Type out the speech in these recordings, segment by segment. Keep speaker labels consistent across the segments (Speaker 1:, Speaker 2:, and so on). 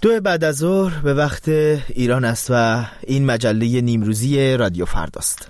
Speaker 1: 2 بعد از ظهر به وقت ایران است و این مجله نیمروزی رادیو فرداست.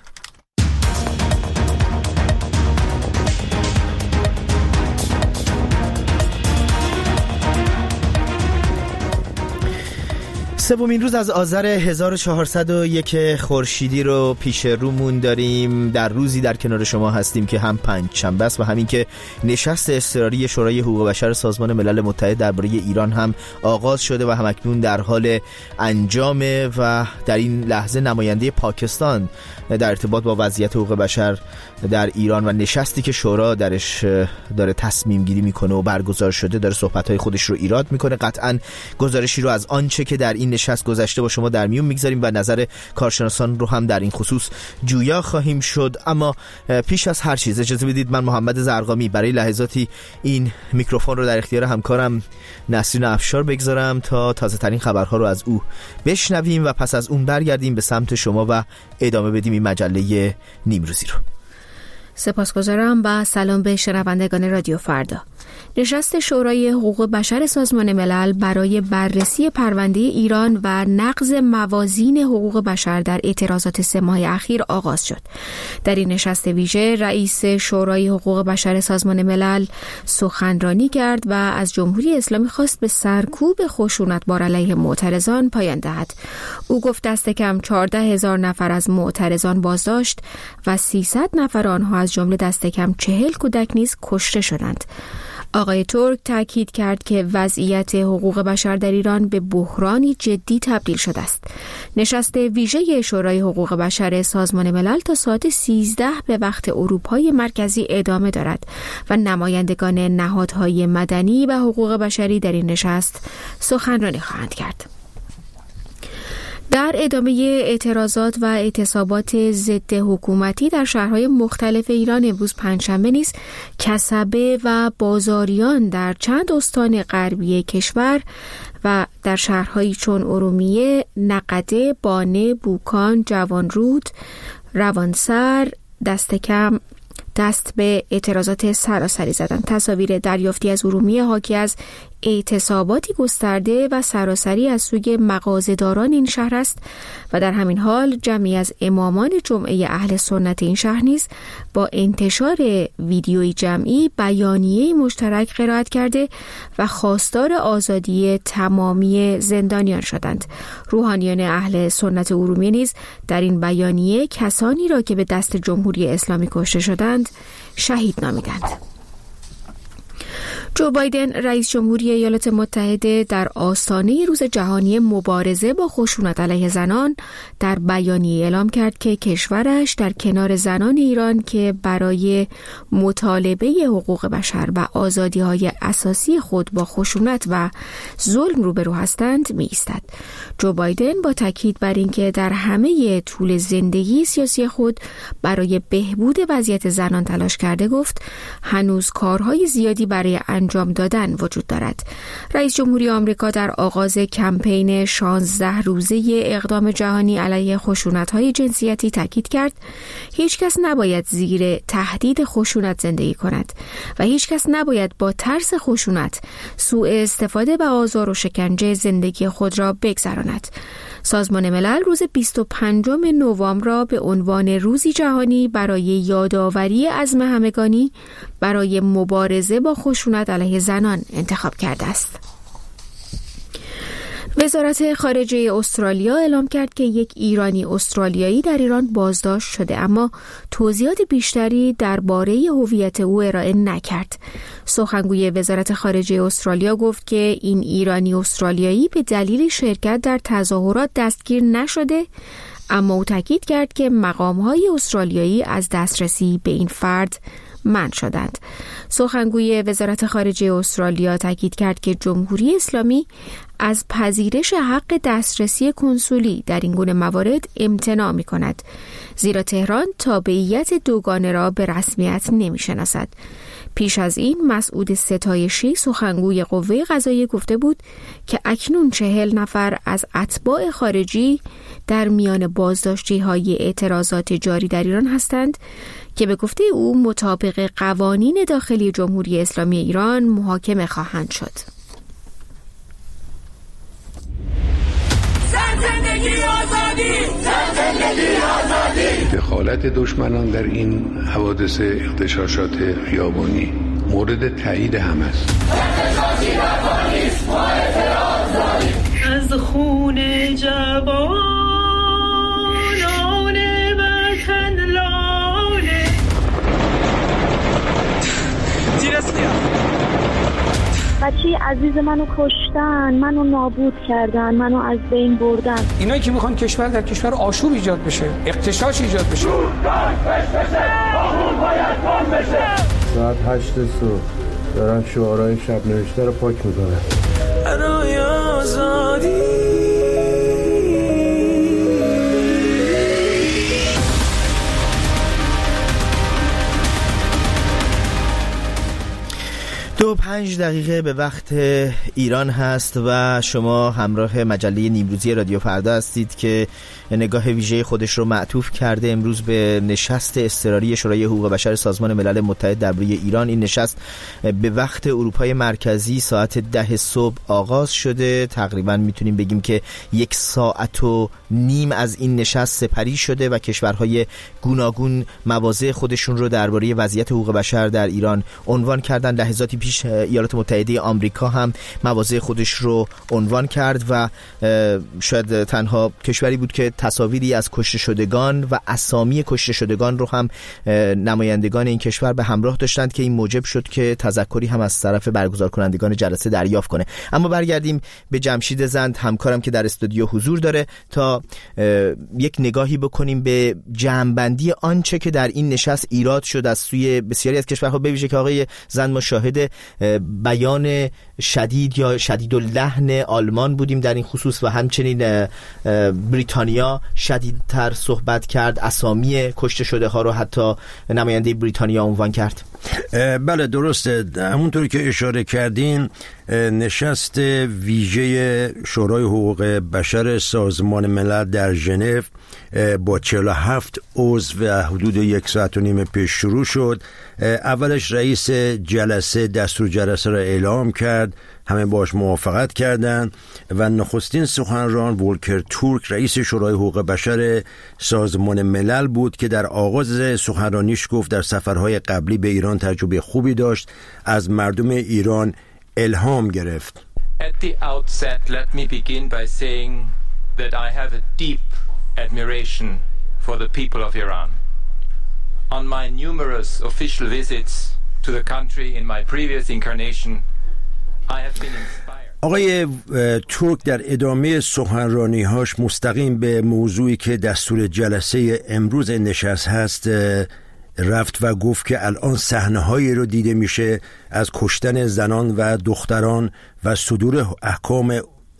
Speaker 1: سومین روز از آذر 1401 خورشیدی رو پیش رومون داریم. در روزی در کنار شما هستیم که هم پنجشنبه است و همین که نشست اضطراری شورای حقوق بشر سازمان ملل متحد درباره ایران هم آغاز شده و همکنون در حال انجامه و در این لحظه نماینده پاکستان در ارتباط با وضعیت حقوق بشر در ایران و نشستی که شورا درش داره تصمیم گیری میکنه و برگزار شده داره صحبت‌های خودش رو ایراد میکنه. قطعاً گزارشی رو از آنچه که در این نشست گذشته با شما در میون میگذاریم و نظر کارشناسان رو هم در این خصوص جویا خواهیم شد. اما پیش از هر چیز اجازه بدید من محمد زرقامی برای لحظاتی این میکروفون رو در اختیار همکارم نسرین افشار بگذارم تا تازه ترین خبرها رو از او بشنویم و پس از اون برگردیم به سمت شما و ادامه بدیم این مجله نیمروزی رو.
Speaker 2: سپاسگزارم و سلام به شنوندگان رادیو فردا. نشست شورای حقوق بشر سازمان ملل برای بررسی پرونده ایران و نقض موازین حقوق بشر در اعتراضات 3 ماه اخیر آغاز شد. در این نشست ویژه رئیس شورای حقوق بشر سازمان ملل سخنرانی کرد و از جمهوری اسلامی خواست به سرکوب خشونت بر علیه معترضان پایان دهد. او گفت دست کم 14,000 نفر از معترضان بازداشت و 300 نفر آنها از جمله دست کم 40 کودک نیز کشته شدند. آقای ترک تاکید کرد که وضعیت حقوق بشر در ایران به بحرانی جدی تبدیل شده است. نشست ویژه شورای حقوق بشر سازمان ملل تا ساعت 13 به وقت اروپای مرکزی ادامه دارد و نمایندگان نهادهای مدنی و حقوق بشری در این نشست سخنرانی خواهند کرد. در ادامه اعتراضات و اعتصابات ضد حکومتی در شهرهای مختلف ایران امروز پنجشنبه نیز کسبه و بازاریان در چند استان غربی کشور و در شهرهایی چون ارومیه، نقده، بانه، بوکان، جوانرود، روانسر دست به اعتراضات سراسری زدند. تصاویر دریافتی از ارومیه حاکی از اعتصاباتی گسترده و سراسری از سوی مغازه‌داران این شهر است و در همین حال جمعی از امامان جمعه اهل سنت این شهر نیز با انتشار ویدیوی جمعی بیانیه مشترک قرائت کرده و خواستار آزادی تمامی زندانیان شدند. روحانیان اهل سنت ارومیه نیز در این بیانیه کسانی را که به دست جمهوری اسلامی کشته شدند شهید نامیدند. جو بایدن رئیس جمهوری ایالات متحده در آستانه روز جهانی مبارزه با خشونت علیه زنان در بیانیه اعلام کرد که کشورش در کنار زنان ایران که برای مطالبه حقوق بشر و آزادی‌های اساسی خود با خشونت و ظلم روبرو هستند می‌ایستد. جو بایدن با تاکید بر اینکه در همه طول زندگی سیاسی خود برای بهبود وضعیت زنان تلاش کرده گفت هنوز کارهای زیادی برای انجام دادن وجود دارد. رئیس جمهوری آمریکا در آغاز کمپین 16 روزه اقدام جهانی علیه خشونت‌های جنسیتی تاکید کرد هیچ کس نباید زیر تهدید خشونت زندگی کند و هیچ کس نباید با ترس خشونت، سوء استفاده و آزار و شکنجه زندگی خود را بگذراند. سازمان ملل روز 25 نوامبر را به عنوان روزی جهانی برای یادآوری عزم همگانی برای مبارزه با خشونت علیه زنان انتخاب کرده است. وزارت خارجه استرالیا اعلام کرد که یک ایرانی استرالیایی در ایران بازداشت شده اما توضیحات بیشتری درباره هویت او ارائه نکرد. سخنگوی وزارت خارجه استرالیا گفت که این ایرانی استرالیایی به دلیل شرکت در تظاهرات دستگیر نشده، اما او تاکید کرد که مقام‌های استرالیایی از دسترسی به این فرد منع شدند. سخنگوی وزارت خارجه استرالیا تاکید کرد که جمهوری اسلامی از پذیرش حق دسترسی کنسولی در این گونه موارد امتناع می‌کند، زیرا تهران تابعیت دوگانه را به رسمیت نمی‌شناسد. پیش از این مسعود ستایشی سخنگوی قوه قضاییه گفته بود که اکنون 40 نفر از اتباع خارجی در میان بازداشتی‌های اعتراضات جاری در ایران هستند که به گفته او مطابق قوانین داخلی جمهوری اسلامی ایران محاکمه خواهند شد.
Speaker 3: دخالت دشمنان در این حوادث اغتشاشات خیابانی مورد تایید همه است.
Speaker 4: از خون جوانان وطن لاله
Speaker 5: بچه عزیز منو کشتن، منو نابود کردن، منو از بین بردن.
Speaker 6: اینایی که میخوان کشور در کشور آشوب ایجاد بشه، اغتشاش ایجاد بشه.
Speaker 7: ساعت 8 صبح دارن شعارهای شب نوشته رو پاک میکنن. برای آزادی
Speaker 1: دو 5 دقیقه به وقت ایران هست و شما همراه مجله نیمروزی رادیو فردا هستید که نگاه ویژه خودش رو معطوف کرده امروز به نشست اضطراری شورای حقوق بشر سازمان ملل متحد در روی ایران. این نشست به وقت اروپای مرکزی ساعت 10 صبح آغاز شده. تقریبا میتونیم بگیم که 1.5 ساعت از این نشست سپری شده و کشورهای گوناگون مواضع خودشون رو درباره وضعیت حقوق بشر در ایران عنوان کردن. لحظاتی پیش ایالات متحده آمریکا هم مواضع خودش رو عنوان کرد و شاید تنها کشوری بود که تصاویری از کشته شدگان و اسامی کشته شدگان رو هم نمایندگان این کشور به همراه داشتند که این موجب شد که تذکری هم از طرف برگزار کنندگان جلسه دریافت کنه. اما برگردیم به جمشید زند، همکارم که در استودیو حضور داره، تا یک نگاهی بکنیم به جمع‌بندی آنچه که در این نشست ایراد شد از سوی بسیاری از کشورها. بویژه که آقای زند ما شاهد بیان شدید یا شدیداللحن آلمان بودیم در این خصوص و همچنین بریتانیا شدیدتر صحبت کرد، اسامی کشته شده ها رو حتی نماینده بریتانیا عنوان کرد.
Speaker 8: بله درسته، همونطوری که اشاره کردین نشست ویژه شورای حقوق بشر سازمان ملل در ژنو با 47 عضو و حدود 1.5 ساعت پیش شروع شد. اولش رئیس جلسه دستور جلسه را اعلام کرد، همه باش موافقت کردند و نخستین سخنران ولکر تورک رئیس شورای حقوق بشر سازمان ملل بود که در آغاز سخنرانیش گفت در سفرهای قبلی به ایران تجربه خوبی داشت، از مردم ایران الهام گرفت.
Speaker 9: At the outset, let me begin by saying that I have a deep admiration for the people of Iran. On my numerous official visits to the country in my previous incarnation, I have been inspired.
Speaker 8: آقای تورک در ادامه سخنرانی‌هاش مستقیم به موضوعی که دستور جلسه امروز نشست هست رفت و گفت که الان صحنه‌هایی رو دیده میشه از کشتن زنان و دختران و صدور احکام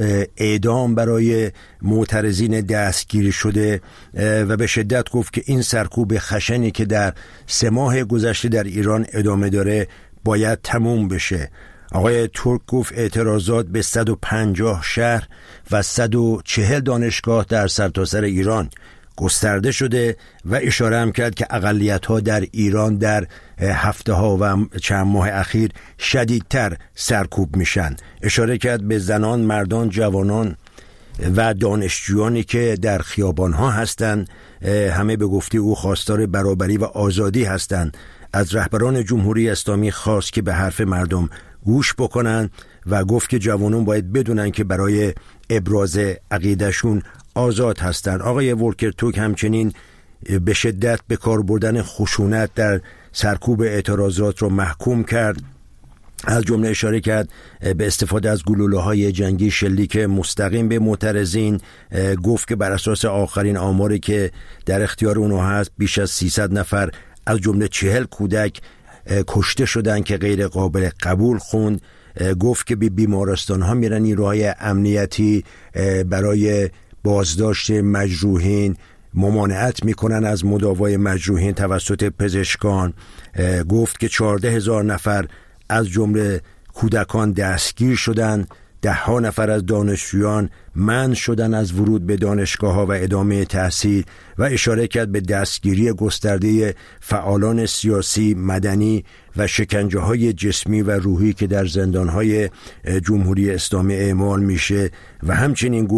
Speaker 8: اعدام برای معترضین دستگیر شده و به شدت گفت که این سرکوب خشنی که در 3 ماه گذشته در ایران ادامه داره باید تموم بشه. آقای تورک گفت اعتراضات به 150 شهر و 140 دانشگاه در سرتاسر ایران گسترده شده و اشاره هم کرد که اقلیت‌ها در ایران در هفته‌ها و چند ماه اخیر شدیدتر سرکوب میشن. اشاره کرد به زنان، مردان، جوانان و دانشجویانی که در خیابان‌ها هستند، همه به گفته او خواستار برابری و آزادی هستند. از رهبران جمهوری اسلامی خواست که به حرف مردم گوش بکنن و گفت که جوانان باید بدونن که برای ابراز عقیدهشون آزاد هستند. آقای ولکر تورک همچنین به شدت به کار بردن خشونت در سرکوب اعتراضات رو محکوم کرد. از جمله اشاره کرد به استفاده از گلوله‌های جنگی شلیک مستقیم به معترضین. گفت که بر اساس آخرین آماری که در اختیار اونها هست بیش از 300 نفر از جمله 40 کودک کشته شدن که غیر قابل قبول خوند. گفت که به بیمارستان‌ها میرن نیروهای امنیتی برای بازداشت مجروحین، ممانعت میکنن از مداوای مجروحین توسط پزشکان. گفت که 14,000 نفر از جمله کودکان دستگیر شدن، 10 نفر از دانشجویان منع شدن از ورود به دانشگاه‌ها و ادامه تحصیل و اشاره کرد به دستگیری گسترده فعالان سیاسی، مدنی و شکنجه‌های جسمی و روحی که در زندان‌های جمهوری اسلامی اعمال میشه و همچنین گفت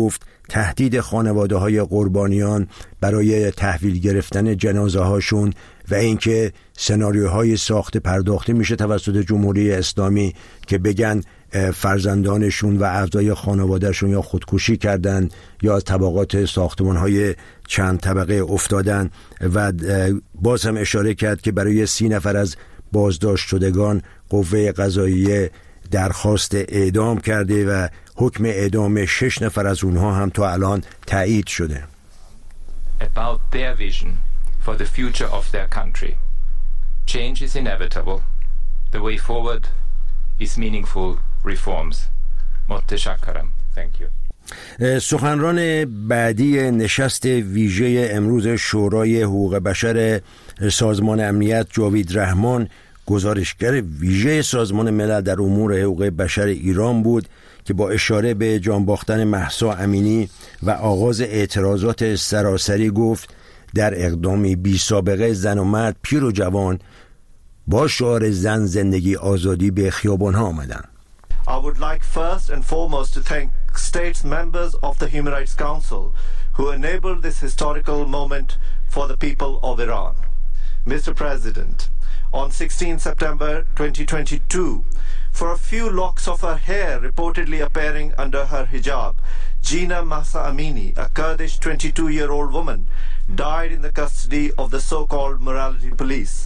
Speaker 8: تهدید خانواده های قربانیان برای تحویل گرفتن جنازه هاشون و اینکه سناریوهای ساخته پرداخته میشه توسط جمهوری اسلامی که بگن فرزندانشون و اعضای خانوادهشون یا خودکشی کردن یا از طبقات ساختمان‌های چند طبقه افتادن. و باز هم اشاره کرد که برای 30 نفر از بازداشت شدگان قوه قضاییه درخواست اعدام کرده و حکم اعدام 6 نفر از اونها هم تا الان تایید شده.
Speaker 9: About their vision for the future of their country. Change is inevitable. The way forward is meaningful reforms. متشکرم. Thank you.
Speaker 8: سخنران بعدی نشست ویژه امروز شورای حقوق بشر سازمان امنیت جاوید رحمان، گزارشگر ویژه سازمان ملل در امور حقوق بشر ایران بود که با اشاره به جان باختن مهسا امینی و آغاز اعتراضات سراسری گفت در اقدامی بی سابقه زن و مرد، پیر و جوان با شعار زن زندگی آزادی به خیابان‌ها آمدن.
Speaker 10: I would like first and foremost to thank states members of the Human Rights Council who enabled this historical moment for the people of Iran. Mr. President, on 16 September 2022, for a few locks of her hair reportedly appearing under her hijab, Jina Mahsa Amini, a Kurdish 22-year-old woman, died in the custody of the so-called morality police.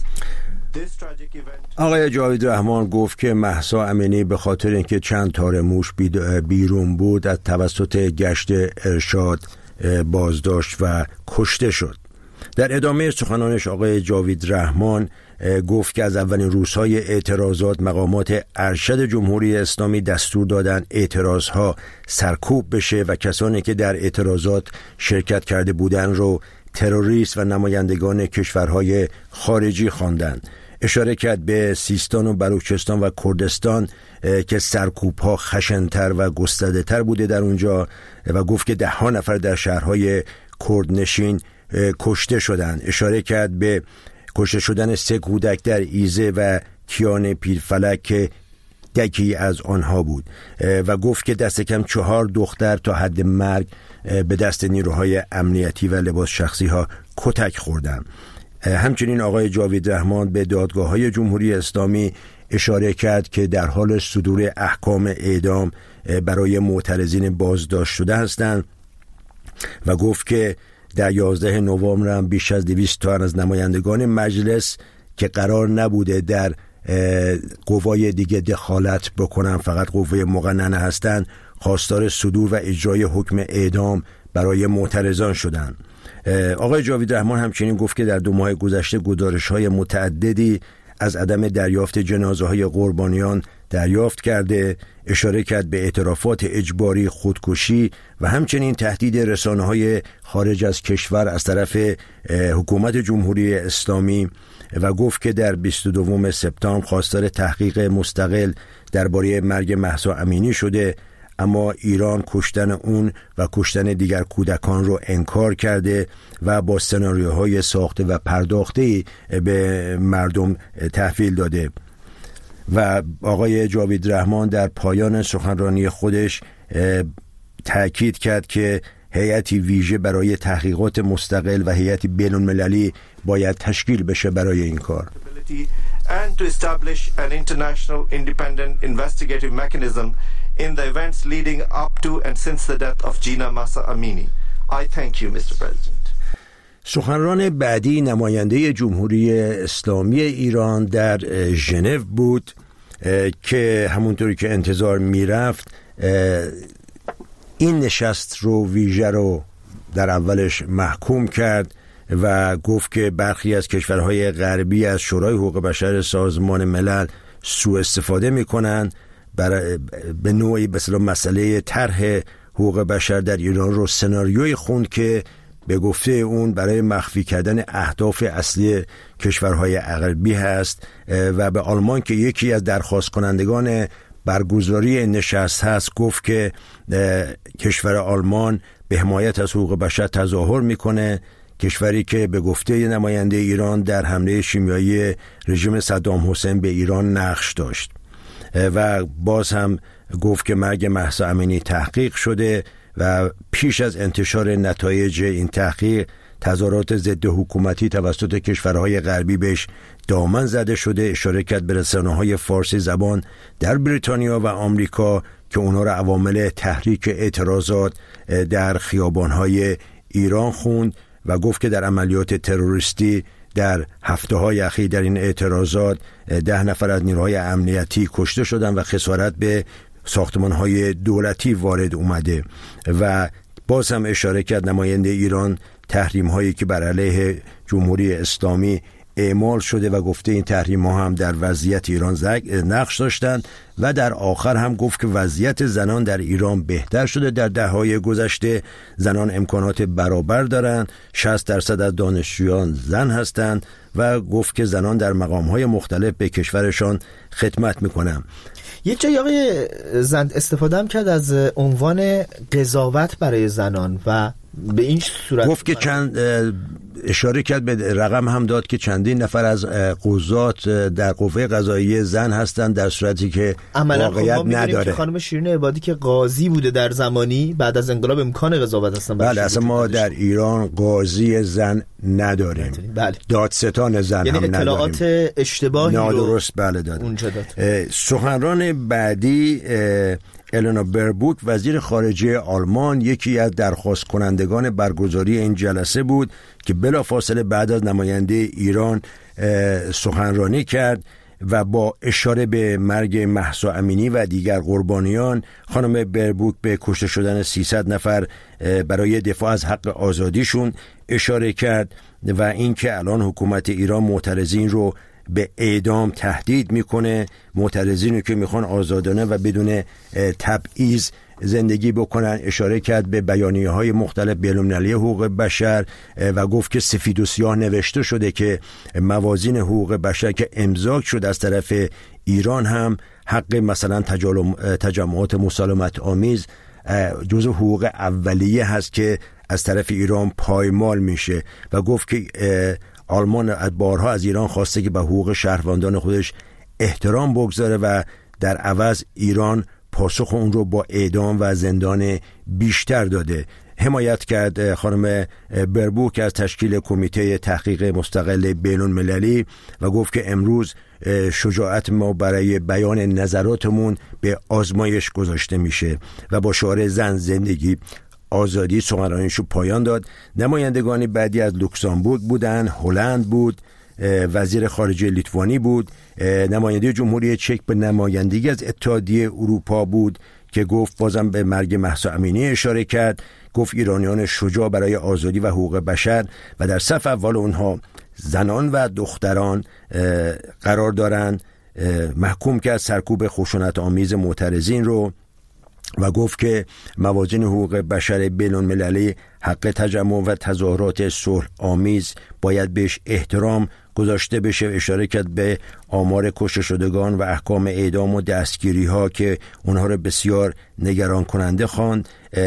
Speaker 8: آقای جاوید رحمان گفت که مهسا امینی به خاطر اینکه چند تار موش بیرون بود از توسط گشت ارشاد بازداشت و کشته شد. در ادامه سخنانش آقای جاوید رحمان گفت که از اولین روزهای اعتراضات مقامات ارشد جمهوری اسلامی دستور دادن اعتراضها سرکوب بشه و کسانی که در اعتراضات شرکت کرده بودند رو تروریست و نمایندگان کشورهای خارجی خواندند. اشاره کرد به سیستان و بلوچستان و کردستان که سرکوب‌ها خشن‌تر و گسترده‌تر بوده در اونجا و گفت که 10 نفر در شهرهای کردنشین کشته شدند. اشاره کرد به کشته شدن 3 کودک در ایزه و کیان پیرفلک که یکی از آنها بود و گفت که دست کم 4 دختر تا حد مرگ به دست نیروهای امنیتی و لباس شخصی ها کتک خوردند. همچنین آقای جاوید رحمان به دادگاه‌های جمهوری اسلامی اشاره کرد که در حال صدور احکام اعدام برای معترضین بازداشت شده هستند و گفت که در 11 نوامبر هم بیش از 200 تا از نمایندگان مجلس که قرار نبوده در قوای دیگه دخالت بکنن، فقط قوه مقننه هستند، خواستار صدور و اجرای حکم اعدام برای معترضان شدند. آقای جاوید رحمان همچنین گفت که در 2 ماه گذشته گزارش‌های متعددی از عدم دریافت جنازه‌های قربانیان دریافت کرده. اشاره کرد به اعترافات اجباری، خودکشی و همچنین تهدید رسانه‌های خارج از کشور از طرف حکومت جمهوری اسلامی و گفت که در 22 سپتامبر خواستار تحقیق مستقل درباره مرگ مهسا امینی شده، اما ایران کشتن اون و کشتن دیگر کودکان رو انکار کرده و با سناریوهای ساخته و پرداخته به مردم تحویل داده. و آقای جاوید رحمان در پایان سخنرانی خودش تأکید کرد که هیئتی ویژه برای تحقیقات مستقل و هیئتی بین‌المللی باید تشکیل بشه برای این کار.
Speaker 10: And to establish an international independent investigative mechanism in the events leading up to and since the death of Jina Mahsa Amini. I thank you, Mr. President.
Speaker 8: سخنران بعدی نماینده جمهوری اسلامی ایران در ژنو بود که همونطوری که انتظار میرفت این نشست رو ویژه رو در اولش محکوم کرد و گفت که برخی از کشورهای غربی از شورای حقوق بشر سازمان ملل سوء استفاده میکنن به نوعی مثلا مسئله طرح حقوق بشر در ایران رو سناریوی خوند که به گفته اون برای مخفی کردن اهداف اصلی کشورهای غربی هست و به آلمان که یکی از درخواست کنندگان برگزاری نشست هست گفت که کشور آلمان به حمایت از حقوق بشر تظاهر میکنه، کشوری که به گفته نماینده ایران در حمله شیمیایی رژیم صدام حسین به ایران نقش داشت. و باز هم گفت که مرگ مهسا امینی تحقیق شده و پیش از انتشار نتایج این تحقیق تظاهرات ضد حکومتی توسط کشورهای غربی بهش دامن زده شده. اشاره کرد به رسانه‌های فارسی زبان در بریتانیا و آمریکا که اونها را عوامل تحریک اعتراضات در خیابان‌های ایران خوند و گفت که در عملیات تروریستی در هفته‌های اخیر در این اعتراضات 10 نفر از نیروهای امنیتی کشته شدند و خسارت به ساختمان‌های دولتی وارد اومده. و باز هم اشاره کرد نماینده ایران تحریم‌هایی که بر علیه جمهوری اسلامی اعمال شده و گفته این تحریم‌ها هم در وضعیت ایران نقش داشتند و در آخر هم گفت که وضعیت زنان در ایران بهتر شده. در دهه‌های گذشته زنان امکانات برابر دارند، 60% از دانشجویان زن هستند و گفت که زنان در مقام‌های مختلف به کشورشان خدمت می‌کنند.
Speaker 1: یه جایی آقای زند استفاده هم کرد از عنوان قضاوت برای زنان و به این صورت
Speaker 8: گفت که چند اشاره کرد به رقم هم داد که چندین نفر از قضات در قوه قضاییه زن هستند در صورتی که واقعیت نداره.
Speaker 1: خانم شیرین عبادی که قاضی بوده در زمانی بعد از انقلاب امکان قضاوت هستن.
Speaker 8: بله اصلا ما در ایران قاضی زن نداریم.
Speaker 1: بله.
Speaker 8: دادستان زن
Speaker 1: یعنی
Speaker 8: هم نداریم.
Speaker 1: اطلاعات اشتباهی
Speaker 8: نادرست بله دادیم.
Speaker 1: اونجا داد.
Speaker 8: سخنران بعدی النا بربوک وزیر خارجه آلمان یکی از درخواست کنندگان برگزاری این جلسه بود که بلافاصله بعد از نماینده ایران سخنرانی کرد و با اشاره به مرگ مهسا امینی و دیگر قربانیان خانم بربوک به کشته شدن 300 نفر برای دفاع از حق آزادیشون اشاره کرد و اینکه الان حکومت ایران معترضین رو به اعدام تهدید میکنه، معترضینی که میخوان آزادانه و بدون تبعیض زندگی بکنن. اشاره کرد به بیانیه‌های مختلف بین‌المللی حقوق بشر و گفت که سفید و سیاه نوشته شده که موازین حقوق بشر که امضا شد از طرف ایران هم حق مثلا تجمعات مسالمت آمیز جزو حقوق اولیه هست که از طرف ایران پایمال میشه و گفت که آلمان بارها از ایران خواسته که به حقوق شهروندان خودش احترام بگذاره و در عوض ایران پاسخ اون رو با اعدام و زندان بیشتر داده. حمایت کرد خانم بربوک از تشکیل کمیته تحقیق مستقل بین‌المللی و گفت که امروز شجاعت ما برای بیان نظراتمون به آزمایش گذاشته میشه و با شعار زن زندگی آزادی سخنرانیشو پایان داد. نمایندگان بعدی از لوکزامبورگ بودن، هلند بود، وزیر خارجه لیتوانی بود، نماینده جمهوری چک به نمایندگی از اتحادیه اروپا بود که گفت بازم به مرگ مهسا امینی اشاره کرد. گفت ایرانیان شجاع برای آزادی و حقوق بشر و در صف اول اونها زنان و دختران قرار دارند. محکوم کرد سرکوب خشونت آمیز معترضین رو و گفت که موازین حقوق بشر بین‌المللی حق تجمع و تظاهرات صلح آمیز باید بهش احترام گذاشته بشه. اشاره کرد به آمار کشته شدگان و احکام اعدام و دستگیری ها که اونها رو بسیار نگران کننده خواند.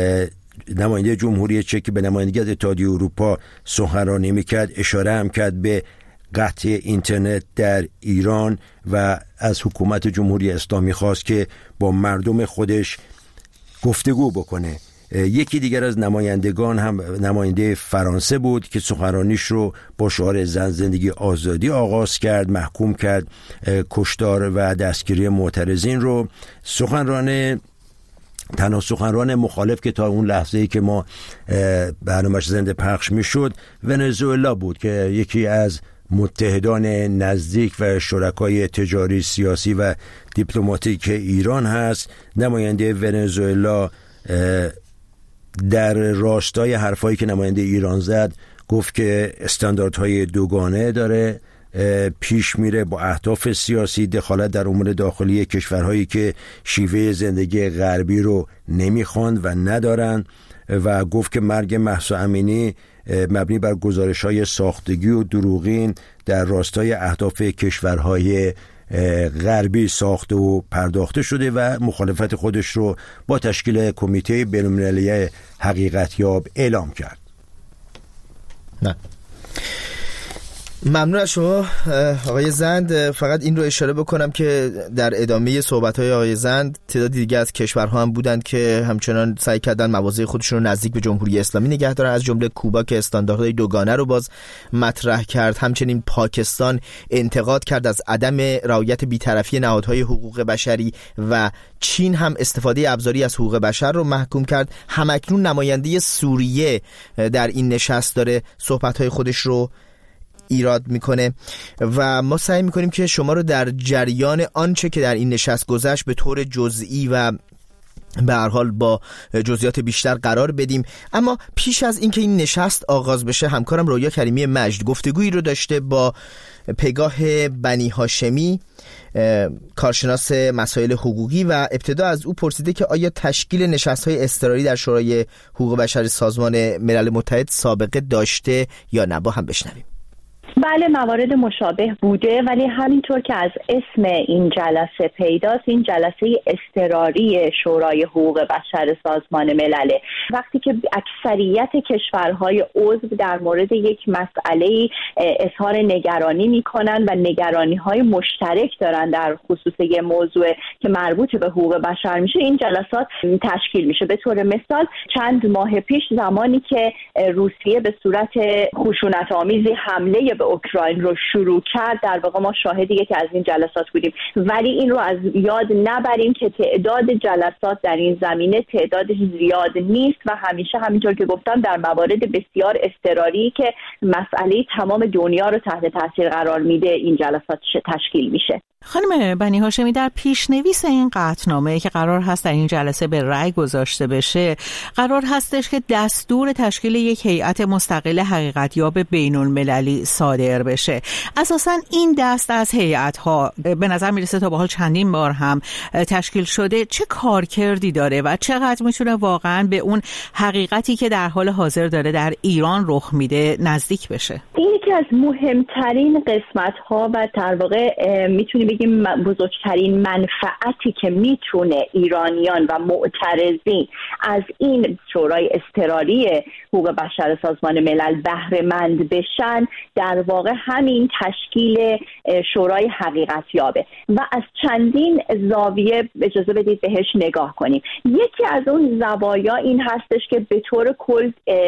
Speaker 8: نماینده جمهوری چک به نمایندگی از اتحادیه اروپا سخنرانی میکرد، اشاره هم کرد به قطع اینترنت در ایران و از حکومت جمهوری اسلامی خواست که با مردم خودش گفتگو بکنه. یکی دیگر از نمایندگان هم نماینده فرانسه بود که سخنرانیش رو با شعار زن زندگی آزادی آغاز کرد، محکوم کرد کشتار و دستگیری معترضین رو. تنها سخنران مخالف که تا اون لحظه‌ای که ما برنامه‌اش زنده پخش میشد ونزوئلا بود که یکی از متحدان نزدیک و شرکای تجاری، سیاسی و دیپلماتیک ایران هست. نماینده ونزوئلا در راستای حرفایی که نماینده ایران زد گفت که استانداردهای دوگانه داره پیش میره با اهداف سیاسی، دخالت در امور داخلی کشورهایی که شیوه زندگی غربی رو نمیخواند و ندارن و گفت که مرگ مهسا امینی مبنی بر گزارش‌های ساختگی و دروغین در راستای اهداف کشورهای غربی ساخته و پرداخته شده و مخالفت خودش رو با تشکیل کمیته بین‌المللی حقیقتیاب اعلام کرد.
Speaker 1: نه. ممنون از شما آقای زند. فقط این رو اشاره بکنم که در ادامه صحبت‌های آقای زند تعدادی دیگه از کشورها هم بودند که همچنان سعی کردن مواضع خودشون رو نزدیک به جمهوری اسلامی نگه دارن، از جمله کوبا که استانداردهای دوگانه رو باز مطرح کرد. همچنین پاکستان انتقاد کرد از عدم رعایت بی‌طرفی نهادهای حقوق بشری و چین هم استفاده ابزاری از حقوق بشر رو محکوم کرد. همکنون نماینده سوریه در این نشست داره صحبت‌های خودش رو ایراد میکنه و ما سعی میکنیم که شما رو در جریان آنچه که در این نشست گذشت به طور جزئی و به هر حال با جزئیات بیشتر قرار بدیم. اما پیش از اینکه این نشست آغاز بشه، همکارم رویا کریمی مجد گفتگویی رو داشته با پگاه بنی هاشمی، کارشناس مسائل حقوقی، و ابتدا از او پرسیده که آیا تشکیل نشست‌های اضطراری در شورای حقوق بشر سازمان ملل متحد سابقه داشته یا نه. با هم بشنویم.
Speaker 11: بله، موارد مشابه بوده، ولی همینطور که از اسم این جلسه پیداست، این جلسه اضطراری شورای حقوق بشر سازمان ملل. وقتی که اکثریت کشورهای عضو در مورد یک مسئله اظهار نگرانی میکنن و نگرانی‌های مشترک دارن در خصوص یک موضوع که مربوط به حقوق بشر میشه، این جلسات تشکیل میشه. به طور مثال چند ماه پیش زمانی که روسیه به صورت خشونت‌آمیزی حمله به اوکراین رو شروع کرد، در واقع ما شاهد یکی از این جلسات بودیم. ولی این رو از یاد نبریم که تعداد جلسات در این زمینه تعدادش زیاد نیست و همیشه همینطور که گفتم در موارد بسیار اضطراری که مسئله تمام دنیا رو تحت تاثیر قرار میده این جلسات تشکیل میشه.
Speaker 12: خانم بنی هاشمی، در پیشنویس این قطعنامه که قرار هست در این جلسه به رأی گذاشته بشه، قرار هستش که دستور تشکیل یک هیئت مستقل حقیقتیاب بین‌المللی صادر بشه. اساساً این دست از هیئت‌ها به نظر میرسه تا به حال چندین بار هم تشکیل شده. چه کارکردی داره و چقدر میتونه واقعاً به اون حقیقتی که در حال حاضر داره در ایران رخ میده نزدیک بشه؟
Speaker 11: این یکی از مهمترین قسمت‌ها و در واقع میتونیم بگیم بزرگترین منفعتی که میتونه ایرانیان و معترضین از این شورای اضطراری حقوق بشر سازمان ملل بهره مند بشن، در واقع همین تشکیل شورای حقیقتیابه و از چندین زاویه اجازه بدید بهش نگاه کنیم. یکی از اون زوایا این هستش که به طور کل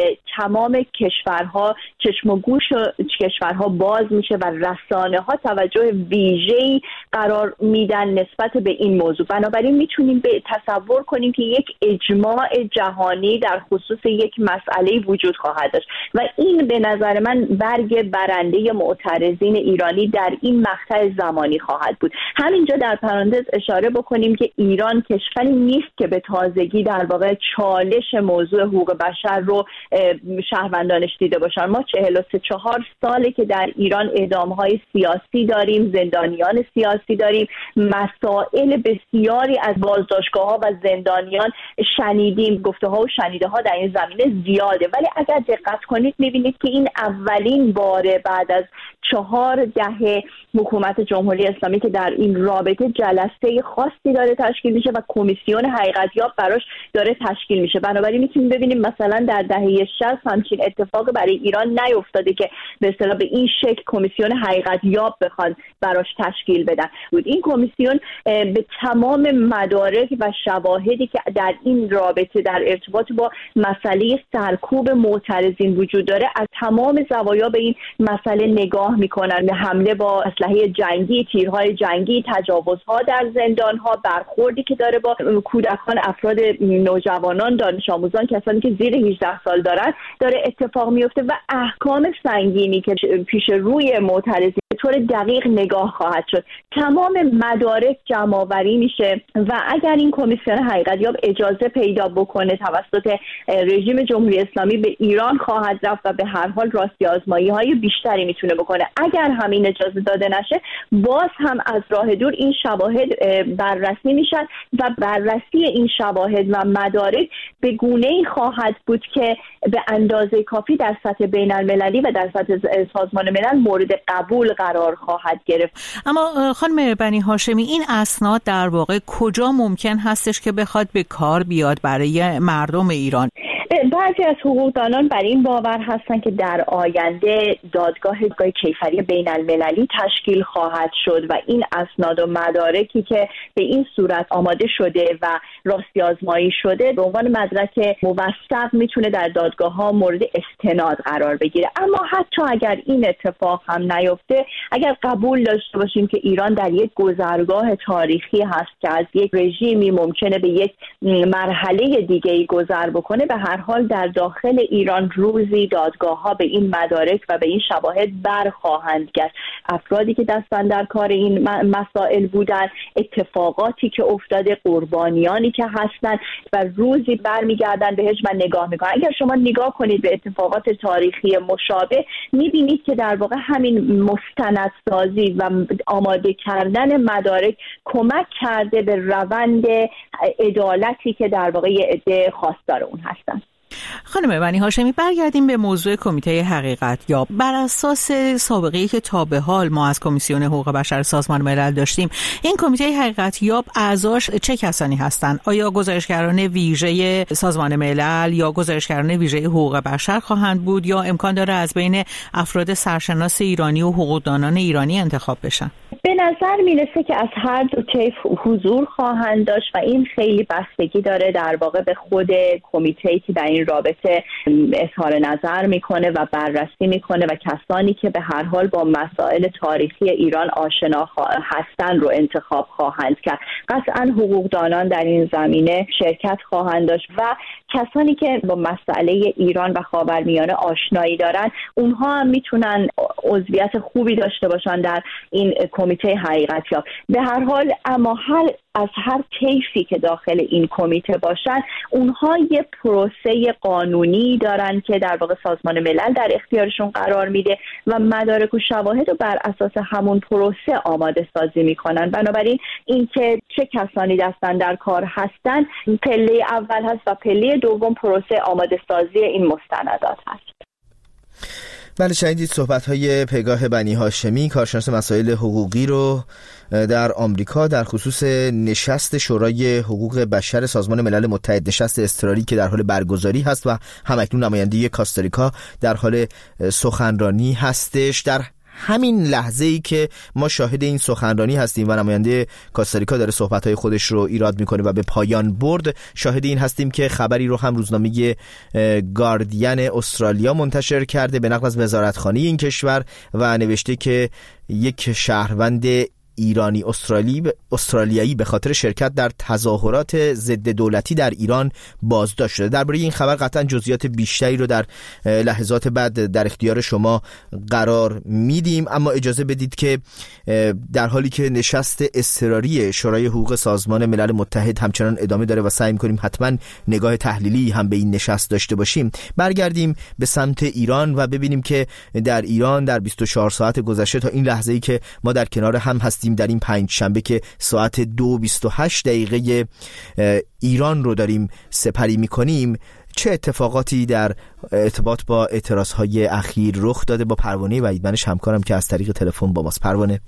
Speaker 11: تمام کشورها، چشم و گوش کشورها باز میشه و رسانه‌ها توجه ویژه‌ای قرار میدن نسبت به این موضوع. بنابراین میتونیم به تصور کنیم که یک اجماع جهانی در خصوص یک مسئله وجود خواهد داشت و این به نظر من برگ برنده معترضین ایرانی در این مقطع زمانی خواهد بود. همینجا در پرانتز اشاره بکنیم که ایران کشوری نیست که به تازگی در واقع چالش موضوع حقوق بشر رو شهروندانش دیده باشن. ما 43 ساله که در ایران اعدام‌های سیاسی داریم، زندانیان سیاسی داریم، مسائل بسیاری از بازداشتگاه‌ها و زندانیان شنیدیم، گفته‌ها و شنیده‌ها در این زمینه زیاده. ولی اگر دقت کنید می‌بینید که این اولین باره بعد از 4 دهه حکومت جمهوری اسلامی که در این رابطه جلسه خاصی داره تشکیل میشه و کمیسیون حقیقتیاب براش داره تشکیل میشه. بنابراین میتونیم ببینیم مثلا در دهه 60 همچین اتفاق برای ایران نیفتاده که به اصطلاح به این شکل کمیسیون حقیقتیاب بخواد براش تشکیل بدن. این کمیسیون به تمام مدارک و شواهدی که در این رابطه در ارتباط با مسئله سرکوب معترضین وجود داره از تمام زوایا به این مسئله نگاه میکنن. حمله با اسلحه جنگی، تیرهای جنگی، تجاوزها در زندانها، برخوردی که داره با کودکان، افراد نوجوانان، دانش آموزان، کسانی که زیر 18 سال دارن داره اتفاق میفته و احکام سنگینی که پیش روی معترضین به طور دقیق نگاه خواهد شد. تمام مدارک جمع آوری میشه و اگر این کمیسیون حقیقتیاب اجازه پیدا بکنه توسط رژیم جمهوری اسلامی به ایران خواهد رفت و به هر حال راستی آزمایی های بیشتری میتونه بکنه. اگر همین اجازه داده نشه باز هم از راه دور این شواهد بررسی میشن و بررسی این شواهد و مدارک به گونه‌ای خواهد بود که به اندازه کافی در سطح بین المللی و در سطح سازمان ملل مورد قبول قرار خواهد گرفت.
Speaker 12: اما خانم بنی هاشمی، این اسناد در واقع کجا ممکن هستش که بخواد به کار بیاد برای مردم ایران؟
Speaker 11: بعضی از حقوقدانان بر این باور هستند که در آینده دادگاه کیفری بین المللی تشکیل خواهد شد و این اسناد و مدارکی که به این صورت آماده شده و راستی آزمایی شده به عنوان مدرک موثق میتونه در دادگاه ها مورد استناد قرار بگیره. اما حتی اگر این اتفاق هم نیفته، اگر قبول داشته باشیم که ایران در یک گذرگاه تاریخی هست که از یک رژیمی ممکنه به یک مرحله دیگه‌ای گذر بکنه، به هر حال در داخل ایران روزی دادگاه ها به این مدارک و به این شواهد برخواهند گشت. افرادی که دستن در کار این مسائل بودن، اتفاقاتی که افتاده، قربانیانی که هستن و روزی برمیگردن بهش و نگاه میکنن. اگر شما نگاه کنید به اتفاقات تاریخی مشابه، میبینید که در واقع همین مستندسازی و آماده کردن مدارک کمک کرده به روند عدالتی که در واقع عده خواستار اون هستن.
Speaker 12: خانم بنی هاشمی، برگردیم به موضوع کمیته حقیقت یاب. بر اساس سابقه‌ای که تا به حال ما از کمیسیون حقوق بشر سازمان ملل داشتیم، این کمیته حقیقت یاب اعضاش چه کسانی هستند؟ آیا گزارشگران ویژه سازمان ملل یا گزارشگران ویژه حقوق بشر خواهند بود یا امکان داره از بین افراد سرشناس ایرانی و حقوقدانان ایرانی انتخاب بشن؟
Speaker 11: به نظر میرسه که از هر دو طیف حضور خواهند داشت و این خیلی بستگی داره در واقع به خود کمیته‌ای که در این رابطه اظهار نظر میکنه و بررسی میکنه و کسانی که به هر حال با مسائل تاریخی ایران آشنا هستن رو انتخاب خواهند کرد. قطعاً حقوقدانان در این زمینه شرکت خواهند داشت و کسانی که با مسئله ایران و خاورمیانه آشنایی دارن، اونها هم میتونن عضویت خوبی داشته باشن در این کمیته حقیقت یاب. به هر حال اما از هر طیفی که داخل این کمیته باشن، اونها یه پروسه قانونی دارن که در واقع سازمان ملل در اختیارشون قرار میده و مدارک و شواهد رو بر اساس همون پروسه آماده سازی میکنن. بنابراین اینکه چه کسانی دستن در کار هستن پله اول هست و پله دوم پروسه آماده سازی این مستندات هست.
Speaker 1: بله، شنیدید صحبت‌های پگاه بنی هاشمی، کارشناس مسائل حقوقی رو در آمریکا در خصوص نشست شورای حقوق بشر سازمان ملل متحد، نشست اضطراری که در حال برگزاری هست و همکنون نماینده کاستاریکا در حال سخنرانی هستش. در همین لحظه‌ای که ما شاهد این سخنرانی هستیم و نماینده کاستاریکا داره صحبت‌های خودش رو ایراد میکنه و به پایان برد، شاهد این هستیم که خبری رو هم روزنامه گاردین استرالیا منتشر کرده به نقل از وزارتخانه این کشور و نوشته که یک شهروند ایرانی استرالیایی به خاطر شرکت در تظاهرات ضد دولتی در ایران بازداشت شده. درباره این خبر قطعا جزئیات بیشتری رو در لحظات بعد در اختیار شما قرار میدیم، اما اجازه بدید که در حالی که نشست اضطراری شورای حقوق سازمان ملل متحد همچنان ادامه داره و سعی می‌کنیم حتما نگاه تحلیلی هم به این نشست داشته باشیم، برگردیم به سمت ایران و ببینیم که در ایران در 24 ساعت گذشته تا این لحظه‌ای که ما در کنار هم هستیم در این پنجشنبه که ساعت 2:28 ایران رو داریم سپری میکنیم، چه اتفاقاتی در ارتباط با اعتراضهای اخیر رخ داده؟ با پروانه وحیدمنش همکارم که از طریق تلفن با ماست. پروانه.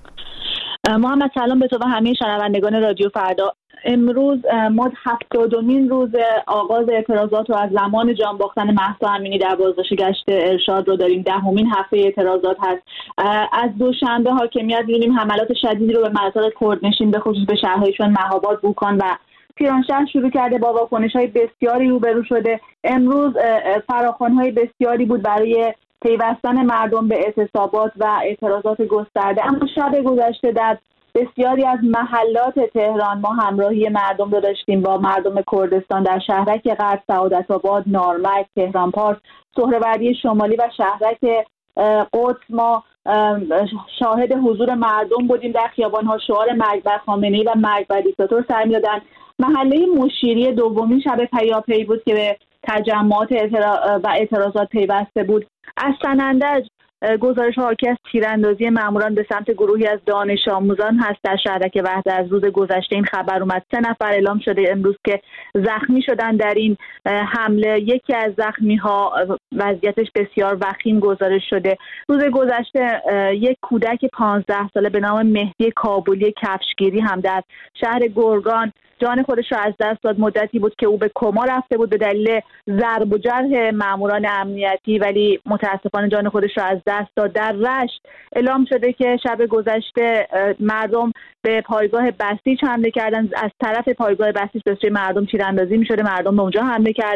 Speaker 13: محمد سلام به تو و همه شنوندگان رادیو فردا. امروز ما 70مین روز آغاز اعتراضات رو از زمان جان باختن مهسا امینی در بازداشت گشت ارشاد رو داریم. 10مین هفته اعتراضات هست. از دوشنبه حاکمیت دیدیم حملات شدیدی رو به مناطق کردنشین به خصوص به شهرهای چون مهاباد، بوکان و پیرانشهر شروع کرده. با واکنش‌های بسیاری روبرو شده. امروز فراخوان‌های بسیاری بود برای پیوستن مردم به اعتصابات و اعتراضات گسترده. اما شب گذشته در بسیاری از محلات تهران ما همراهی مردم رو داشتیم با مردم کردستان در شهرک غرب، سعادت‌آباد، نارمک، تهران پارس، سهروردی شمالی و شهرک قدس. ما شاهد حضور مردم بودیم در خیابان‌ها. شعار مرگ بر خامنه‌ای و مرگ بر دیکتاتور سر می‌دادن. محله مشیری دومین شب پیاپی بود که به تجمعات و اعتراضات پیوسته بود. از سنندج گزارش حاکی از تیراندازی ماموران به سمت گروهی از دانش آموزان هست در شهرک وحده. از روز گذشته این خبر اومد 3 نفر اعلام شده امروز که زخمی شدن در این حمله. یکی از زخمی ها وضعیتش بسیار وخیم گزارش شده. روز گذشته یک کودک 15 ساله به نام مهدی کابلی کفشگیری هم در شهر گرگان جان خودش رو از دست داد. مدتی بود که او به کما رفته بود به دلیل ضرب و جرح ماموران امنیتی، ولی متاسفانه جان خودش رو از دست داد. در رشت اعلام شده که شب گذشته مردم به پایگاه بسیج حمله کردن. از طرف پایگاه بسیج به سوی مردم تیراندازی می‌شده، مردم به اونجا حمله کردن.